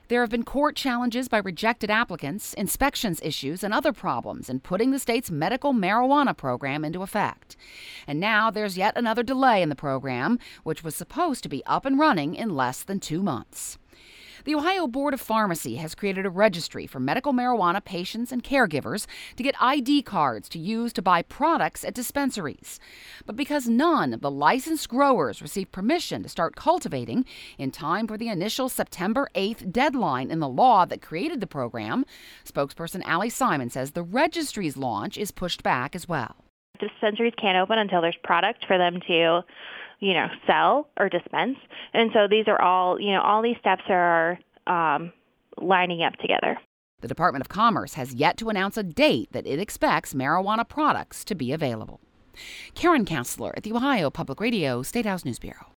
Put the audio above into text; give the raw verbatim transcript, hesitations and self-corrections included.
There have been court challenges by rejected applicants, inspections issues, and other problems in putting the state's medical marijuana program into effect. And now there's yet another delay in the program, which was supposed to be up and running in less than two months. The Ohio Board of Pharmacy has created a registry for medical marijuana patients and caregivers to get I D cards to use to buy products at dispensaries. But because none of the licensed growers received permission to start cultivating in time for the initial September eighth deadline in the law that created the program, spokesperson Allie Simon says the registry's launch is pushed back as well. Dispensaries can't open until there's product for them to you know, sell or dispense. And so these are all, you know, all these steps are um, lining up together. The Department of Commerce has yet to announce a date that it expects marijuana products to be available. Karen Counselor at the Ohio Public Radio State House News Bureau.